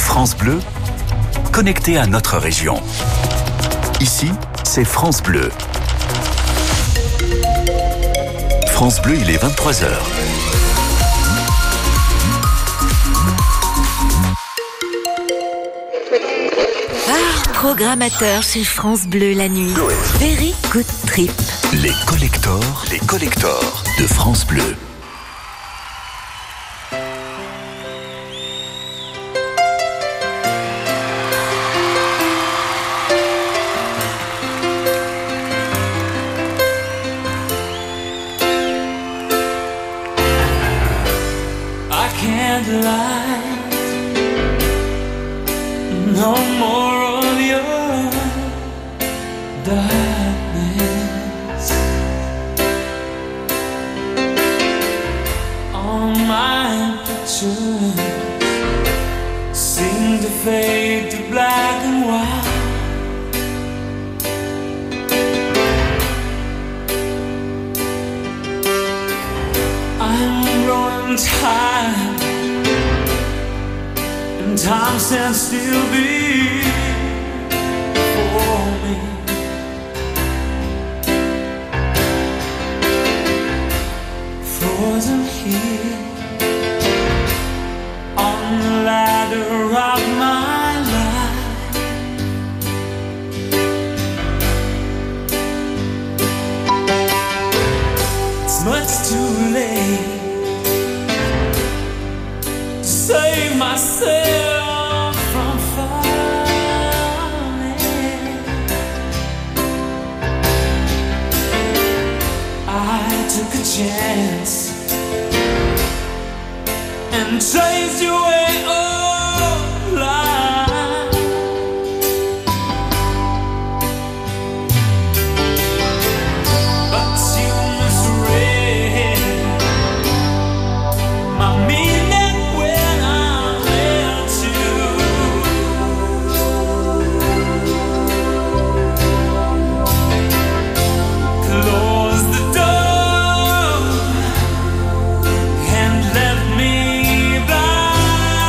France Bleu, connecté à notre région. Ici, c'est France Bleu. France Bleu, il est 23h. Programmateur chez France Bleu la nuit. Very Good Trip. Les collectors de France Bleu. I can't lie. No more of your darkness. All my pictures seem to fade to black and white. I'm growing tired, and time stands still before me. Frozen here on the ladder of my life. It's much too late to save myself from falling. I took a chance and chased you away all line. But you misread my meaning when I let you. Close the door and left me blind.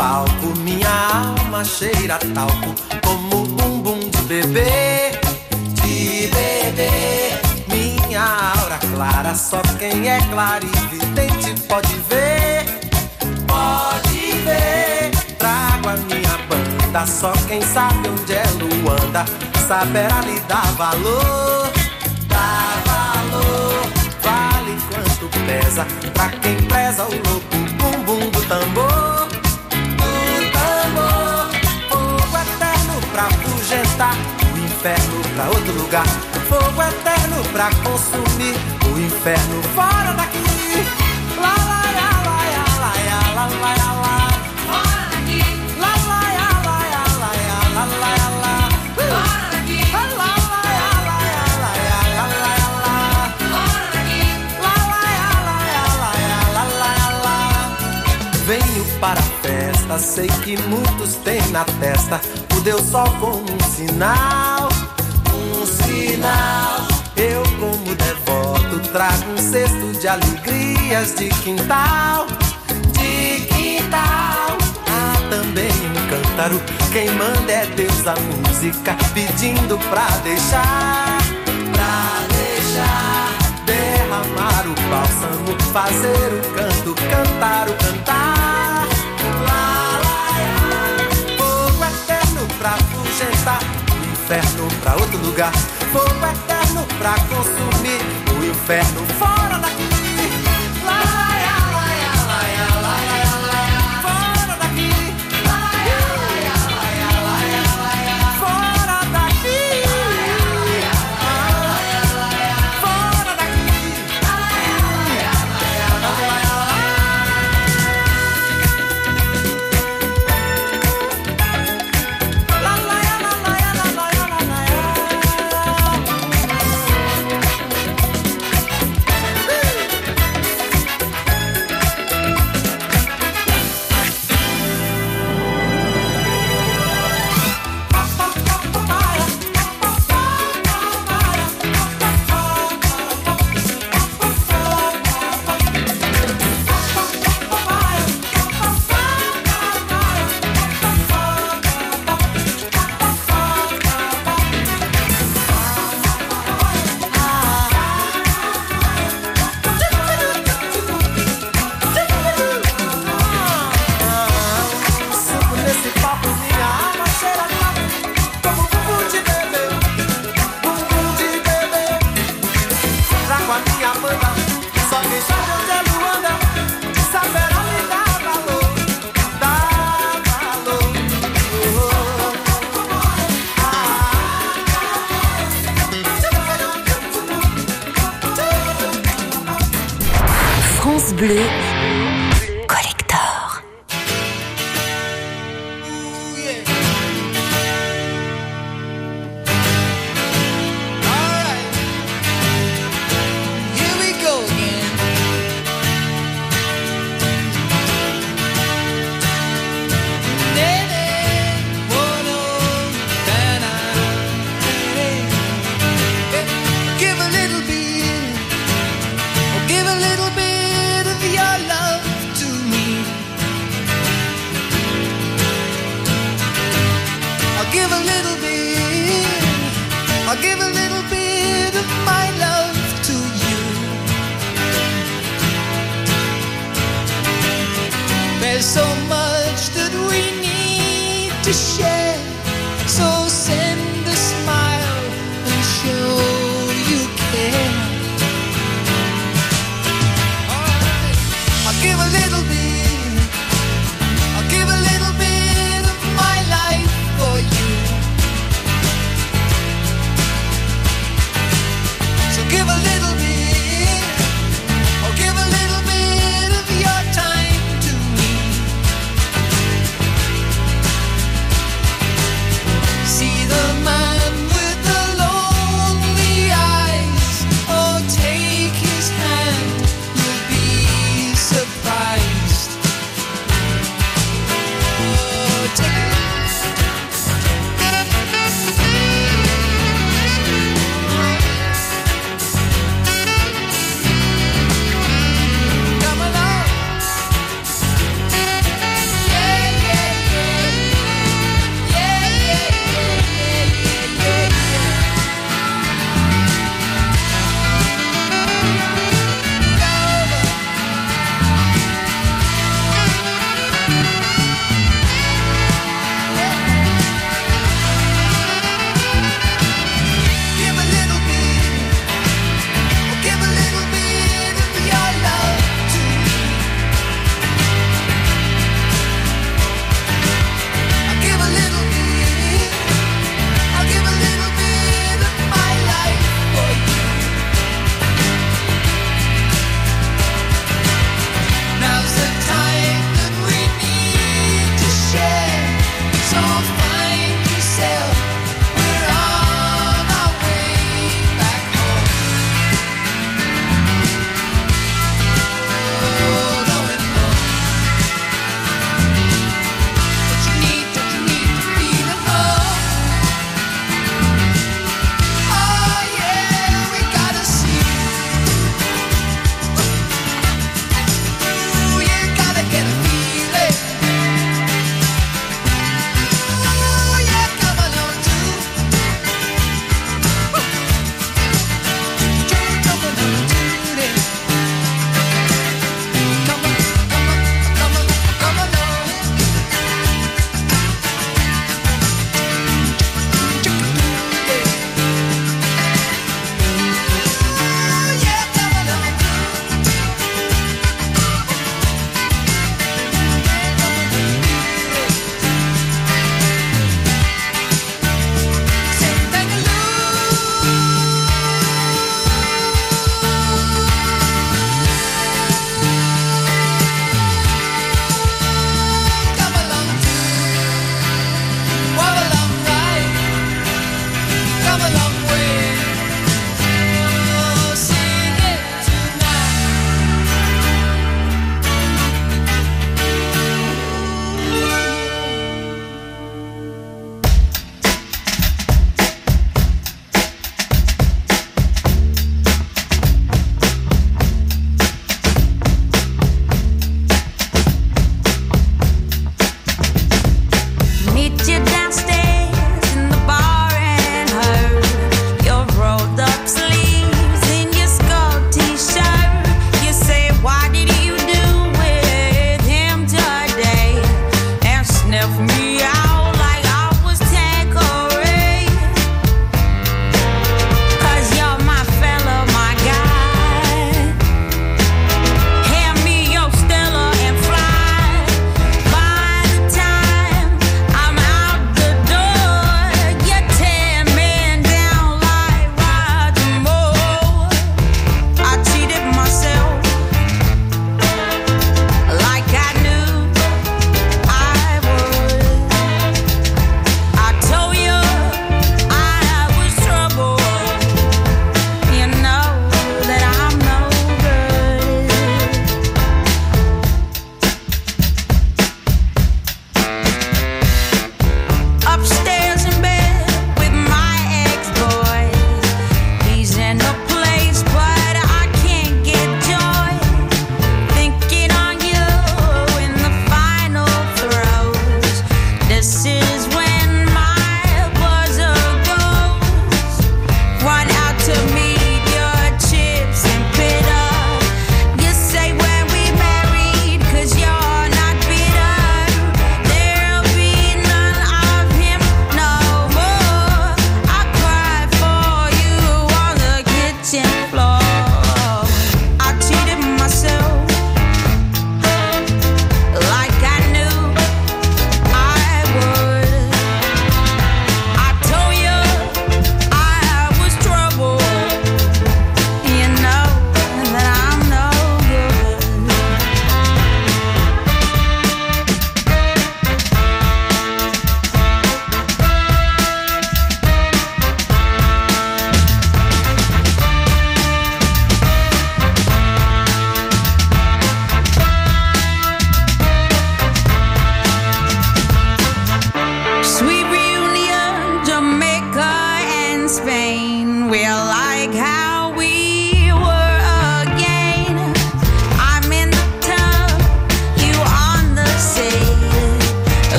palco, minha alma cheira talco, como bumbum de bebê, minha aura clara, só quem é clarividente pode ver, trago a minha banda, só quem sabe onde é Luanda, saberá lhe dar valor, vale quanto pesa, pra quem preza o louco bumbum do tambor, fogo eterno pra afugentar, o inferno pra outro lugar, fogo eterno pra consumir, o inferno fora daqui, lá lá lá lá lá lá lá lá lá. Venho para a festa, sei que muitos têm na testa o Deus Sol como um sinal. Eu como devoto trago um cesto de alegrias de quintal. Há também um cântaro, quem manda é Deus a música, pedindo pra deixar, derramar o bálsamo, fazer o canto, cantar o cantar. Fogo eterno pra afugentar, o inferno pra outro lugar, fogo eterno pra consumir, o inferno fora daqui. France Bleu Collector. Give a little bit of your love.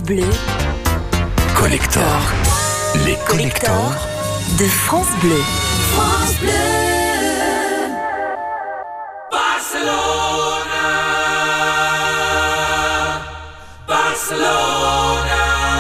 Bleu, Collector. Les collectors de France Bleu. France Bleu. Barcelona, Barcelona.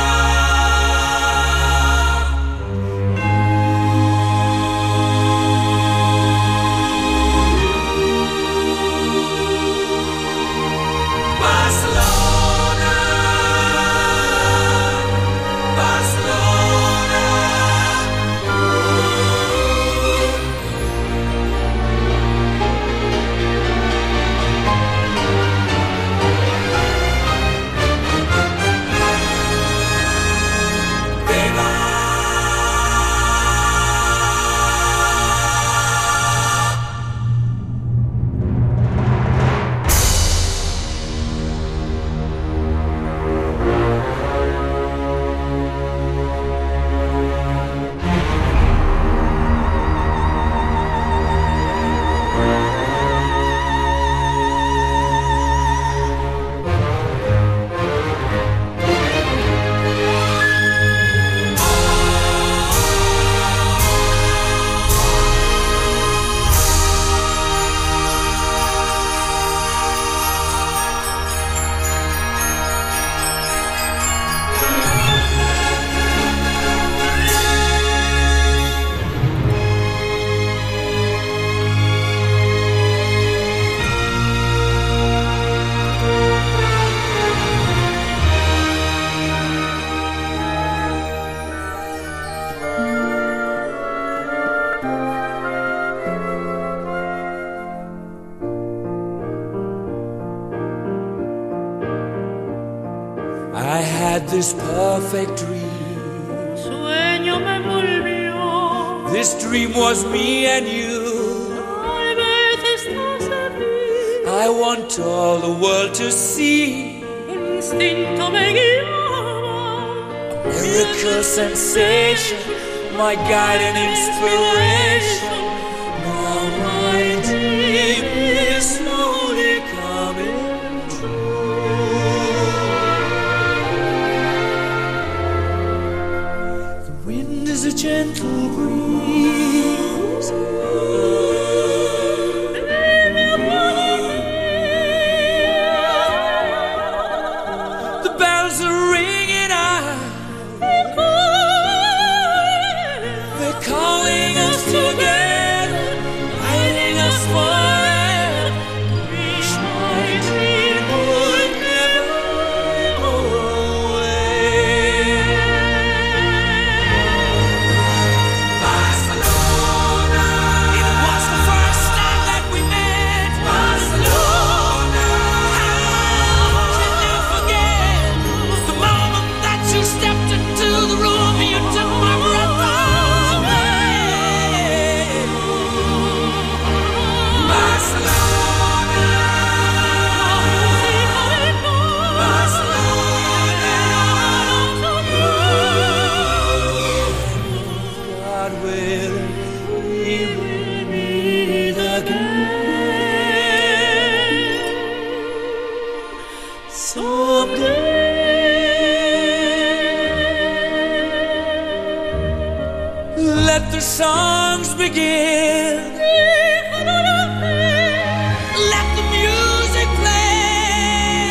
I had this perfect dream. Sueño me envolvió. This dream was me and you. Tal vez estás aquí. I want all the world to see. Un instinto me guiaba. A miracle sensation, my guide and inspiration. Now my dream is slowly coming true. The wind is a gentle breeze. The bells are ringing out. They're calling us together, lighting us forever. Wish my dream would never go away. Barcelona, it was the first time that we met. Barcelona, how can you forget the moment that you stepped into the room? You took my breath away. Barcelona, God willing, we will meet again someday. Let the songs begin. Let the music play.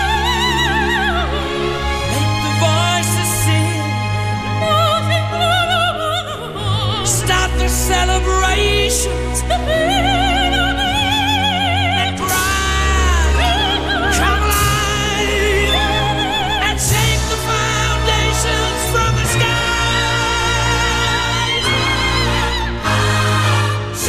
Make the voices sing. Start the celebrations. And bright, come alive. And shake the foundations from the sky.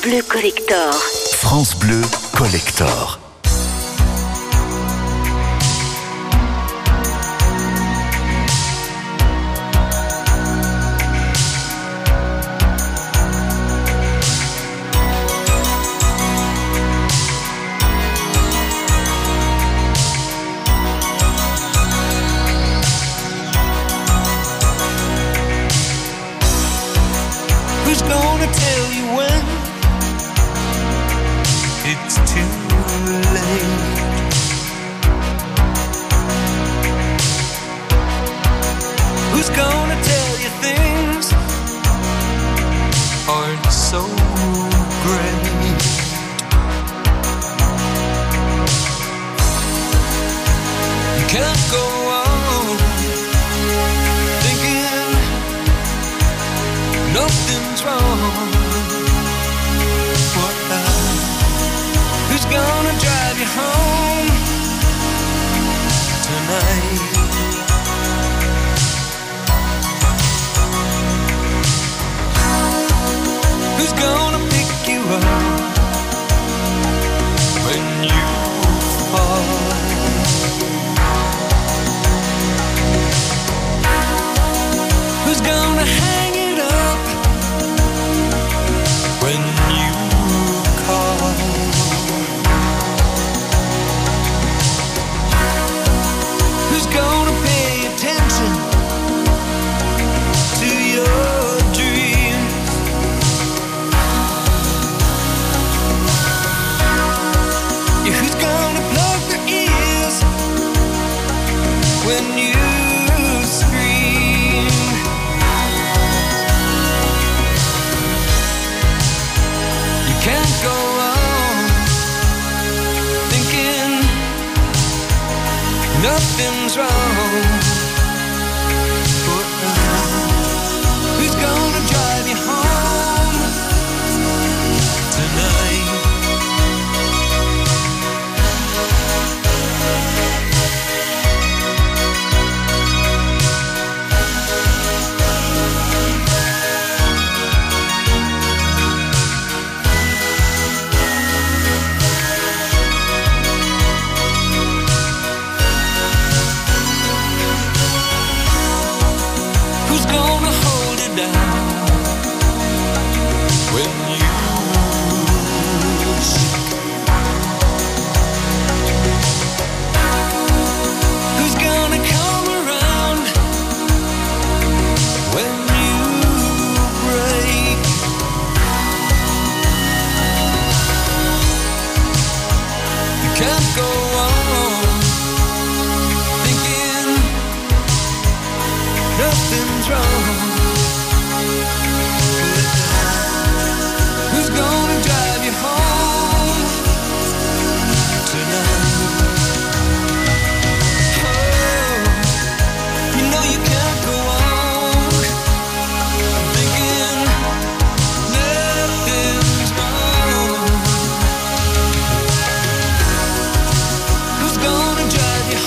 Bleu Collector. France Bleu Collector. Who's gonna tell you when it's too late? Who's gonna tell you things aren't so great? You can't go on thinking nothing's wrong. Who's gonna drive you home tonight? Who's gonna pick you up when you fall? Who's gonna hang it up when you call? Who's gonna pay attention to your dreams? Yeah, who's gonna plug their ears when you scream? You can't go on thinking nothing's wrong. Who's gonna drive you home tonight? Who's gonna hold it down when you sick? Who's gonna come around when you break? You can't go on thinking nothing's wrong. Who's gonna drive you home tonight? Oh, you know you can't go on thinking nothing's wrong. Who's gonna drive you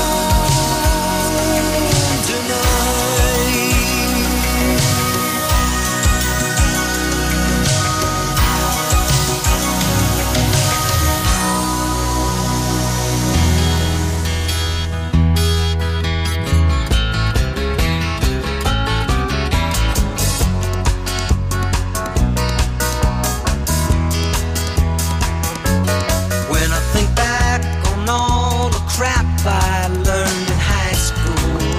home tonight? When I think back on all the crap I learned in high school,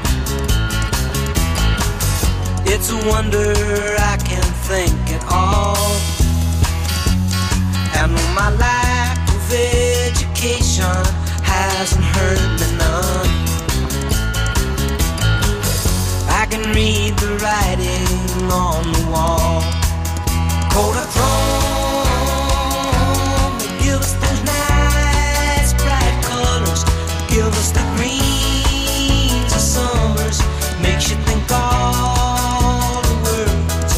it's a wonder I can think at all. And my lack of education hasn't hurt me none. I can read the writing on the wall. Kodachrome, they give us those nice bright colors, give us the greens of summers, makes you think all the world's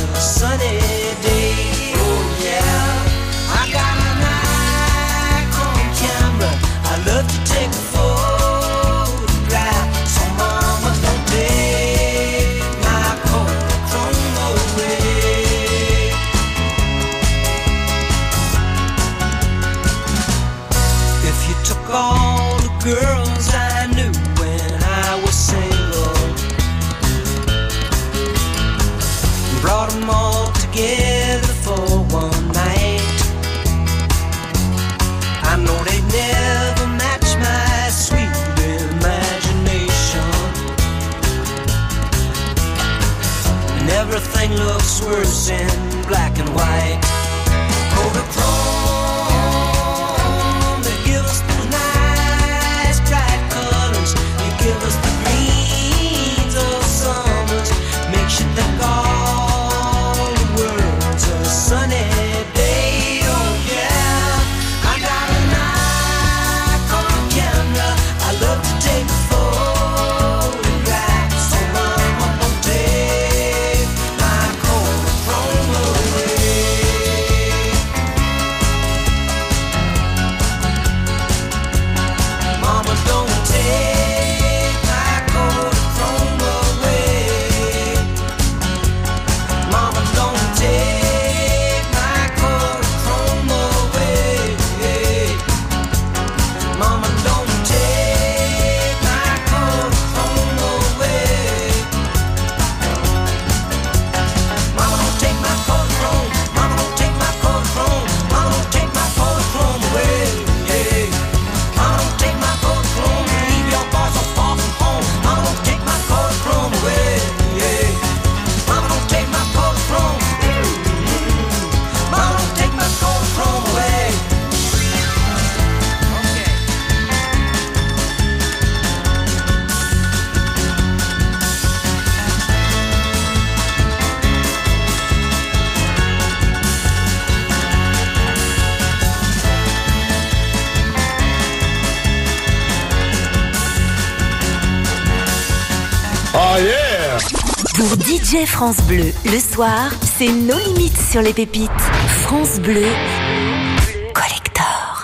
in black and white. Kodachrome, they give us those nice bright colors. They give us the greens of summers. Makes you think all the world's a sunny day. Oh yeah, I got a Nikon camera. I love to take photographs. So mama, don't take my Kodachrome away. Mama, don't take my Kodachrome away. Mama, don't take my Kodachrome away. Mama, don't take my Kodachrome away. Mama, don't take my Kodachrome. Mama, don't take my Kodachrome. Mama, don't take my Kodachrome away. Mama, don't take my Kodachrome. Leave your boy so far from home. Mama, don't take my Kodachrome away. Mama, don't take my Kodachrome. Mama, don't take my Kodachrome away. Pour DJ France Bleu, le soir, c'est nos limites sur les pépites. France Bleu, Collector.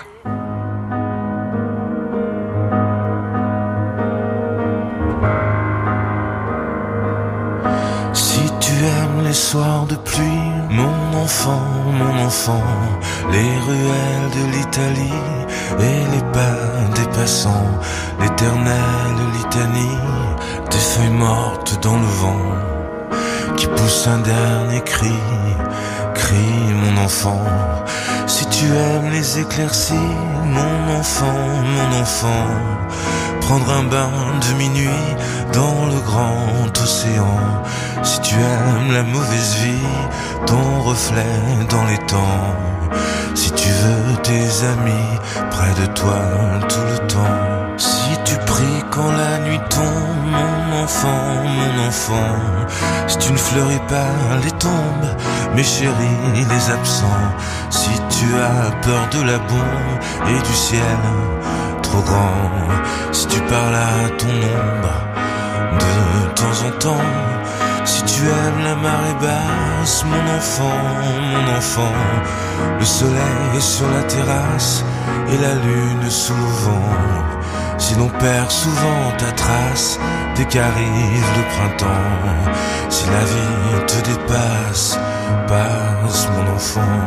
Si tu aimes les soirs de pluie, mon enfant, les ruelles de l'Italie et les pas des passants, l'éternelle litanie des feuilles mortes dans le vent, qui pousse un dernier cri, mon enfant. Si tu aimes les éclaircies, mon enfant, prendre un bain de minuit dans le grand océan. Si tu aimes la mauvaise vie, ton reflet dans les temps. Si tu veux tes amis près de toi tout le temps. Si tu pries quand la nuit tombe, mon enfant, si tu ne fleuris pas les tombes, mes chéris, les absents. Si tu as peur de la bombe et du ciel trop grand, si tu parles à ton ombre de temps en temps. Si tu aimes la marée basse, mon enfant, le soleil sur la terrasse et la lune sous le vent. Si l'on perd souvent ta trace dès qu'arrive le printemps, si la vie te dépasse, passe mon enfant.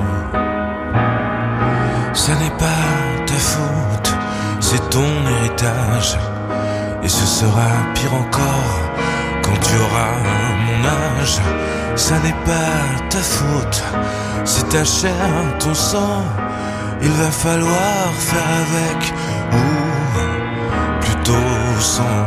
Ça n'est pas ta faute, c'est ton héritage, et ce sera pire encore quand tu auras mon âge. Ça n'est pas ta faute, c'est ta chair, ton sang. Il va falloir faire avec, ou plutôt sans.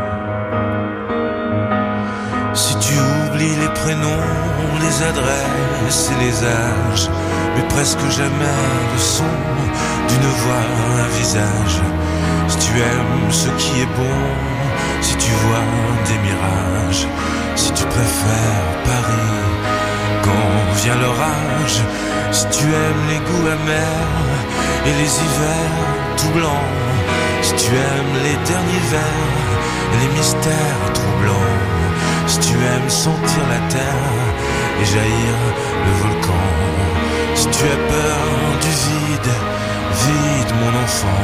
Si tu oublies les prénoms, les adresses et les âges, mais presque jamais le son d'une voix, un visage. Si tu aimes ce qui est bon, si tu vois des mirages, si tu préfères Paris quand vient l'orage, si tu aimes les goûts amers et les hivers tout blancs, si tu aimes les derniers vers et les mystères troublants, si tu aimes sentir la terre et jaillir le volcan, si tu as peur du vide, vide mon enfant.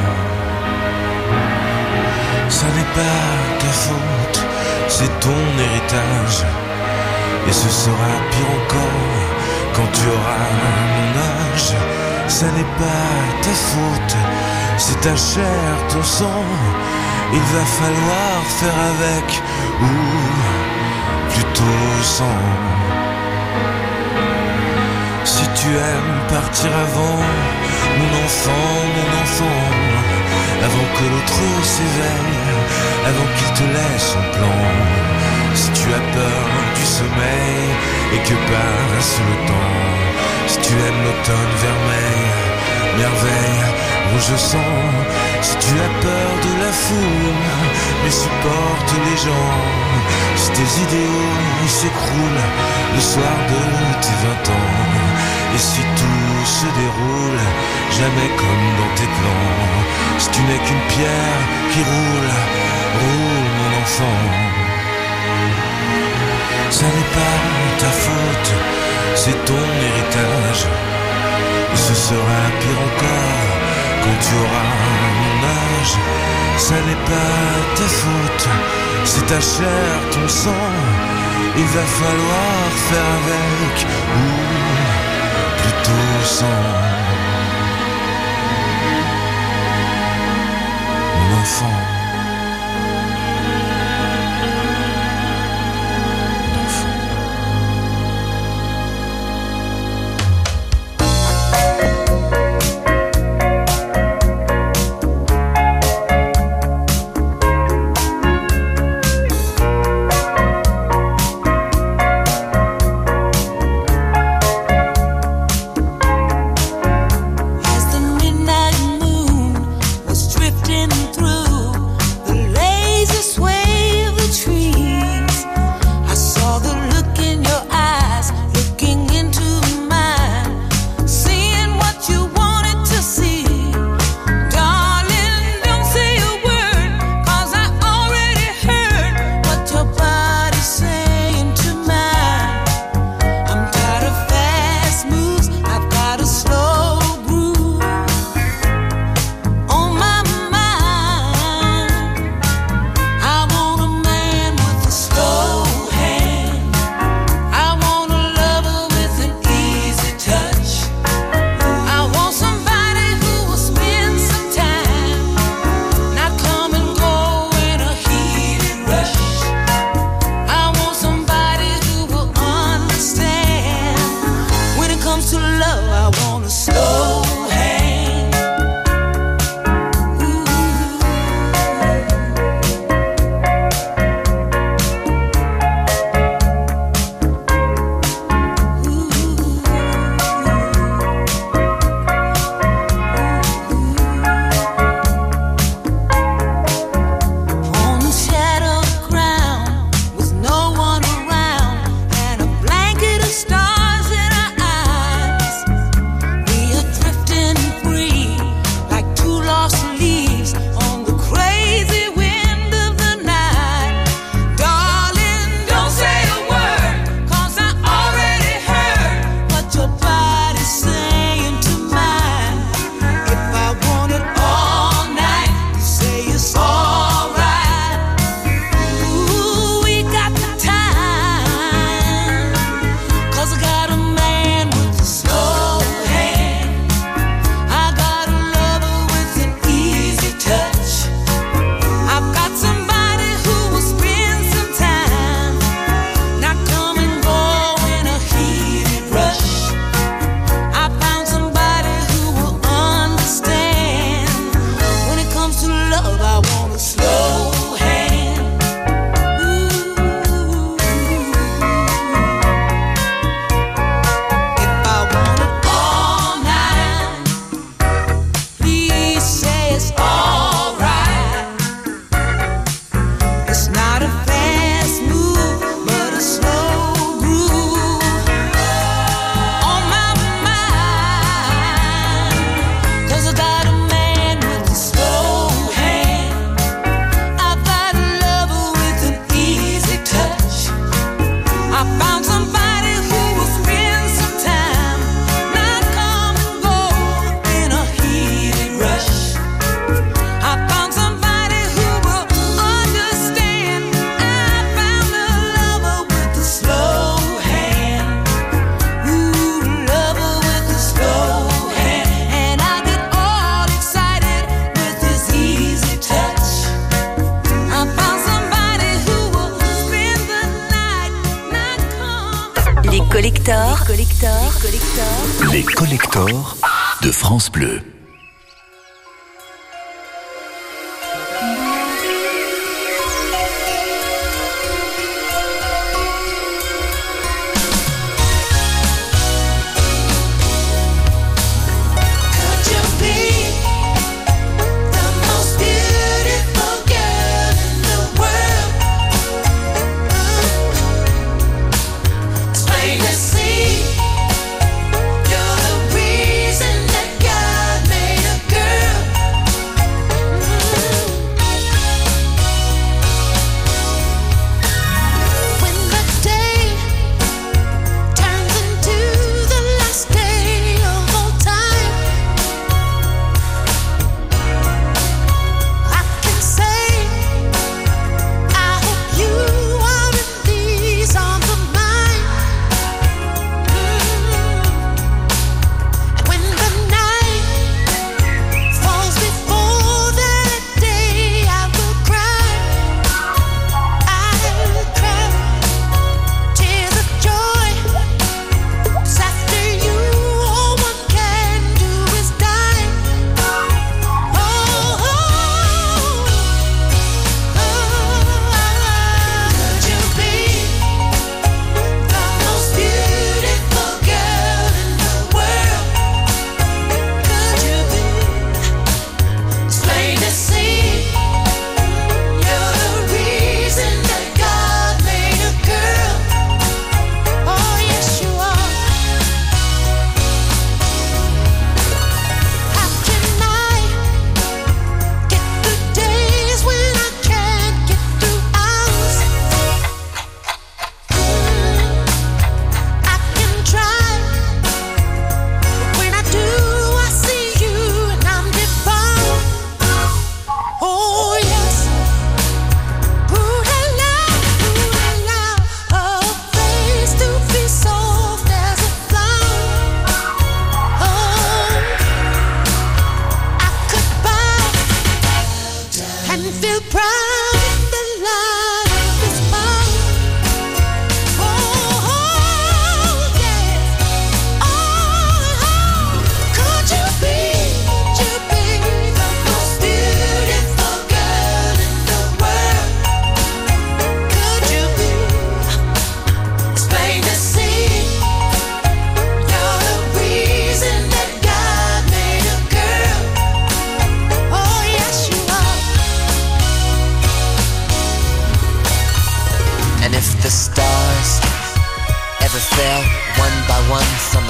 Ça n'est pas ta faute, c'est ton héritage, et ce sera pire encore quand tu auras mon âge. Ça n'est pas ta faute, c'est ta chair, ton sang. Il va falloir faire avec, ou plutôt sans. Si tu aimes partir avant, mon enfant, avant que l'autre s'éveille, avant qu'il te laisse son plan. Si tu as peur du sommeil et que passe le temps. Si tu aimes l'automne vermeil, merveille, rouge sang. Si tu as peur de la foule, mais supporte les gens. Si tes idéaux s'écroulent le soir de tes 20 ans. Et si tout se déroule jamais comme dans tes plans. Si tu n'es qu'une pierre qui roule, roule mon enfant. Ça n'est pas ta faute, c'est ton héritage. Et ce sera pire encore quand tu auras mon âge. Ça n'est pas ta faute, c'est ta chair, ton sang. Il va falloir faire avec ou plutôt sans. Mon enfant. Les collectors de France Bleu.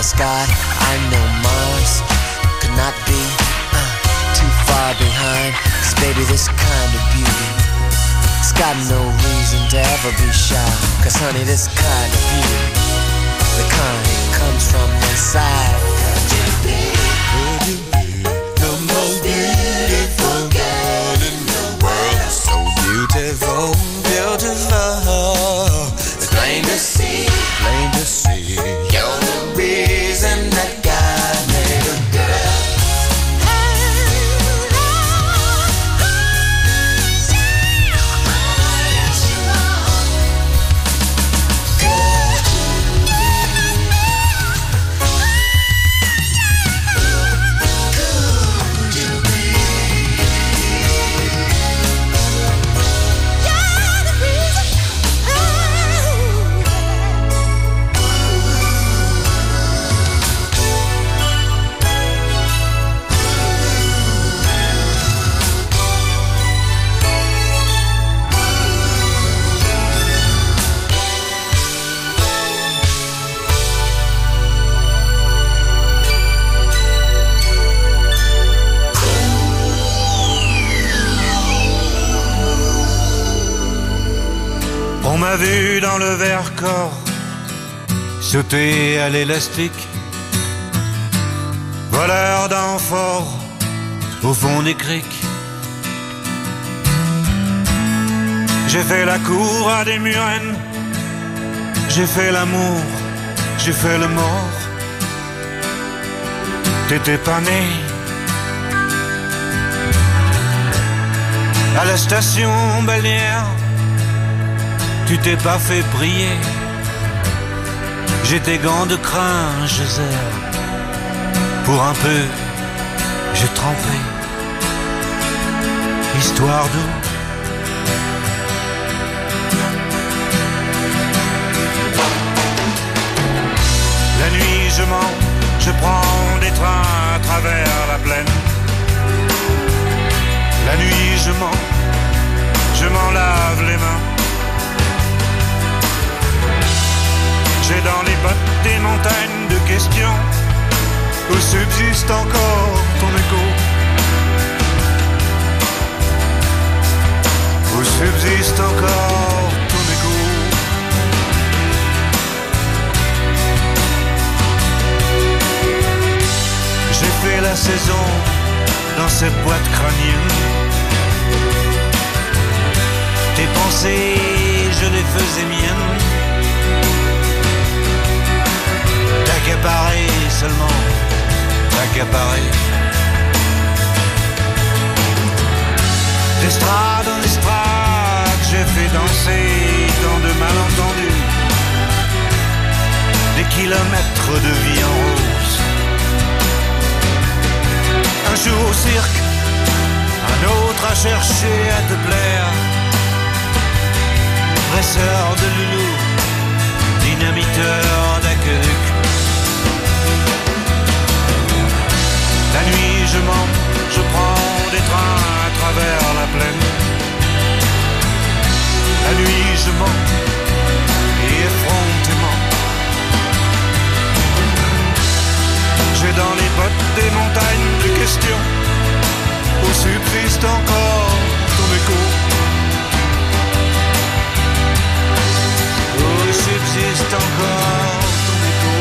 sky. I know Mars could not be too far behind. 'Cause baby, this kind of beauty, it's got no reason to ever be shy. 'Cause honey, this kind of beauty, the kind comes from inside. Could you be the most beautiful girl in the world? So beautiful, beautiful. It's plain to see, plain to see. You're the reason that God made a girl. On m'a vu dans le Vercors sauter à l'élastique, voleur d'amphores au fond des criques. J'ai fait la cour à des murennes, j'ai fait l'amour, j'ai fait le mort. T'étais pas né. À la station balnéaire, tu t'es pas fait briller. J'ai tes gants de crin, je serre. Pour un peu, j'ai trempé. Histoire d'eau. La nuit, je mens, je prends des trains à travers la plaine. La nuit, je mens, je m'en lave les mains. J'ai dans les bottes des montagnes de questions où subsiste encore ton écho. Où subsiste encore ton écho. J'ai fait la saison dans cette boîte crânienne. Tes pensées, je les faisais miennes. T'accaparer seulement, t'accaparer. D'estrade en estrade, j'ai fait danser dans de malentendus. Des kilomètres de vie en rose. Un jour au cirque, un autre à chercher à te plaire. Presseur de loulou, dynamiteur d'aqueduc. La nuit je mens, je prends des trains à travers la plaine. La nuit je mens, et effrontément. J'ai dans les bottes des montagnes de questions où subsiste encore ton écho. Où subsiste encore ton écho.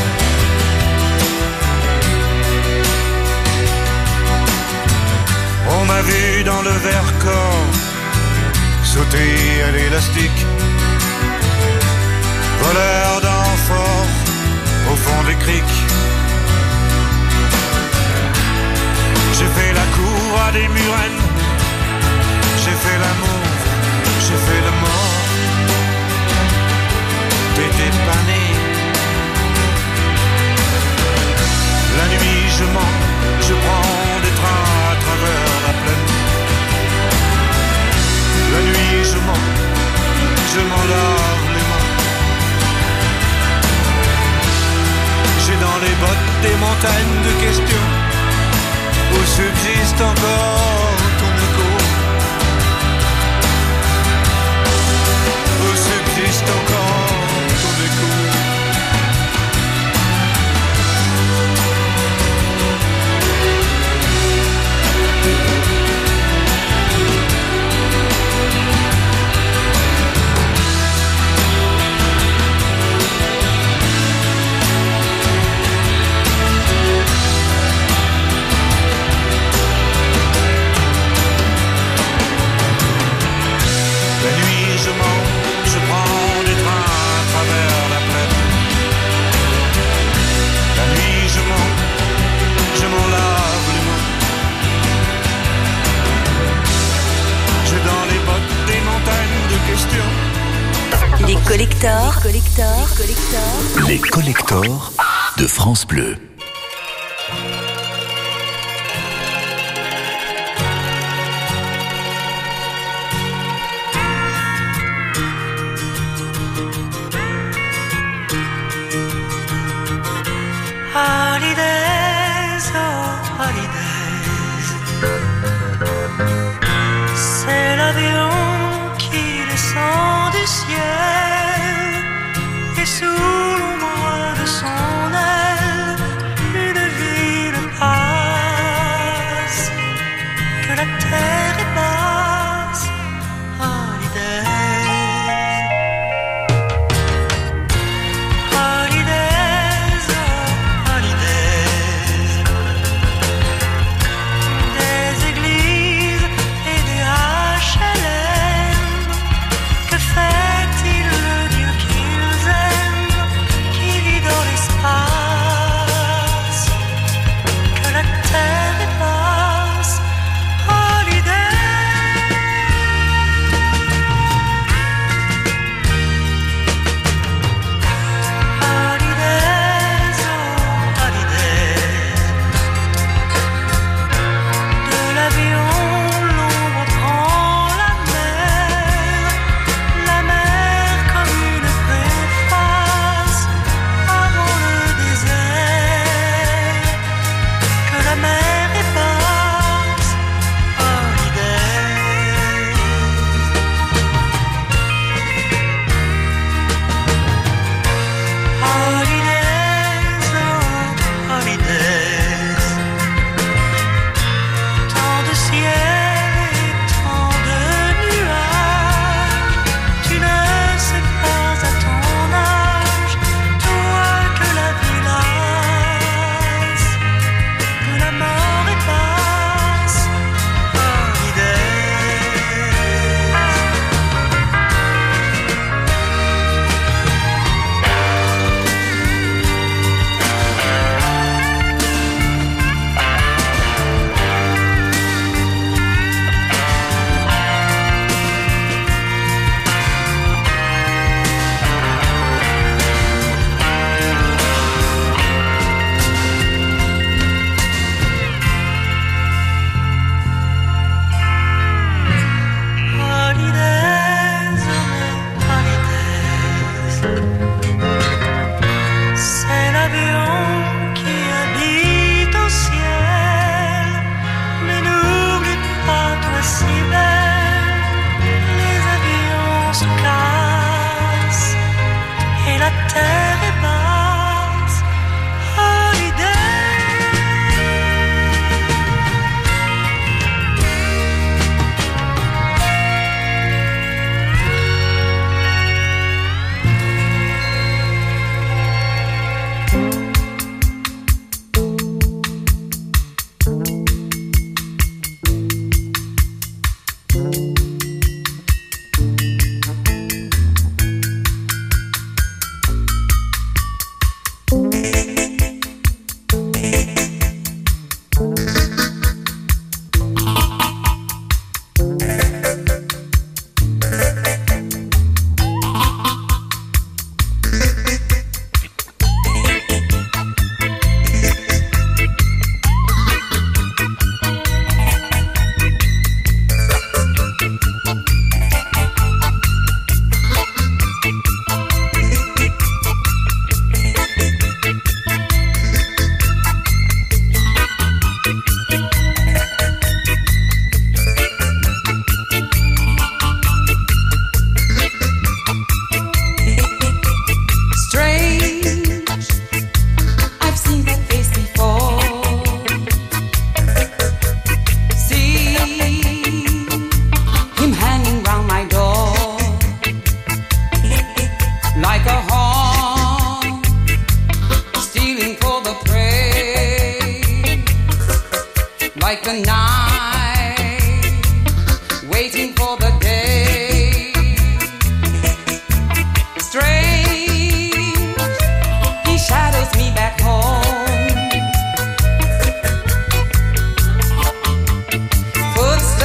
On m'a vu dans le Vercors sauter à l'élastique, voleur d'amphores au fond des criques. J'ai fait la cour à des murennes, j'ai fait l'amour, j'ai fait le mort. T'étais pas né. La nuit je mens, je prends des trains à travers la plaine. La nuit je mens, je m'en lave les mains. J'ai dans les bottes des montagnes de questions où subsiste encore ton écho. Où subsiste encore ton écho. collectors. Les collectors de France Bleu. Holidays, oh holidays, c'est l'avion qui descend du ciel et sous l'ombre de son aile, une ville passe, que la terre est basse. Holidays.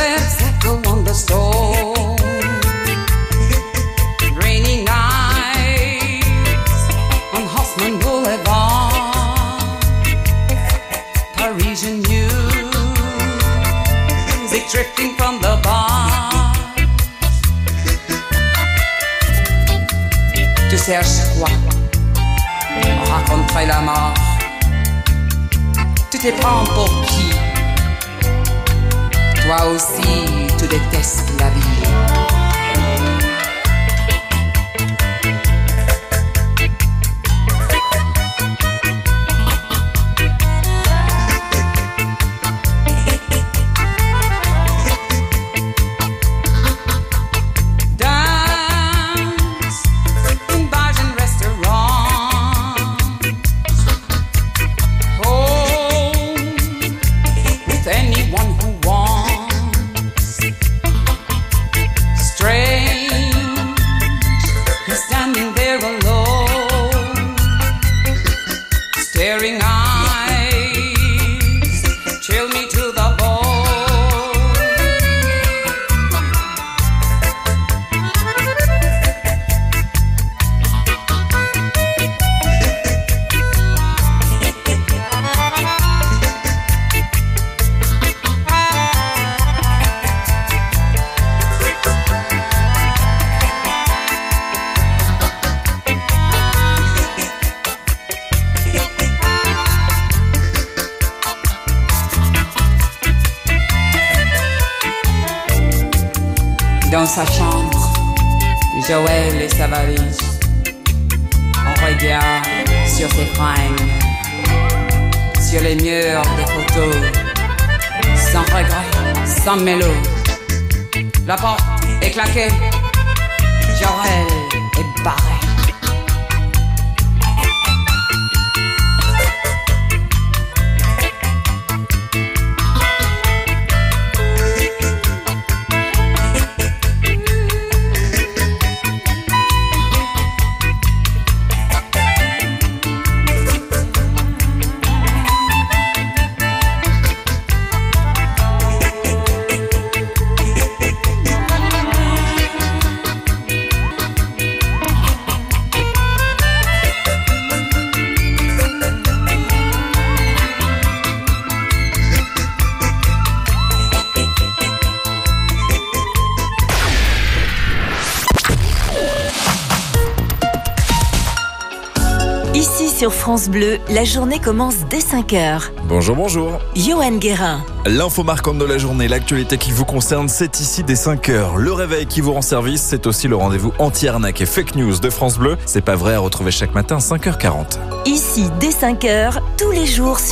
Rainy night. Parisian music drifting from the bar. Tu cherches quoi? Raconterai la mort. Tu te prends pour qui? Toi aussi, tu détestes la vie. Dans sa chambre, Joël et sa valise. On regarde sur ses fringues, sur les murs des photos, sans regret, sans mélo. La porte est claquée, Joël est barré. Sur France Bleu, la journée commence dès 5h. Bonjour, bonjour. Johan Guérin. L'info marquante de la journée, l'actualité qui vous concerne, c'est ici dès 5h. Le réveil qui vous rend service, c'est aussi le rendez-vous anti-arnaque et fake news de France Bleu. C'est pas vrai à retrouver chaque matin 5h40. Ici dès 5h, tous les jours sur